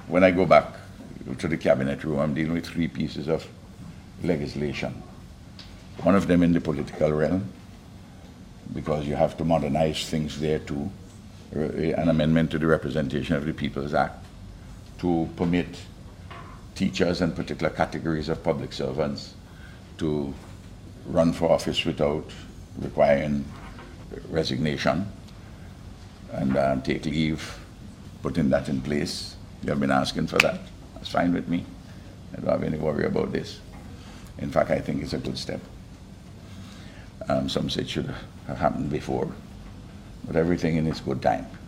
when I go back to the cabinet room, I'm dealing with 3 pieces of legislation. One of them in the political realm, because you have to modernize things there too. An amendment to the Representation of the People's Act to permit teachers and particular categories of public servants to run for office without requiring resignation and take leave, putting that in place. You have been asking for that. That's fine with me. I don't have any worry about this. In fact, I think it's a good step. Some say it should have happened before, but everything in its good time.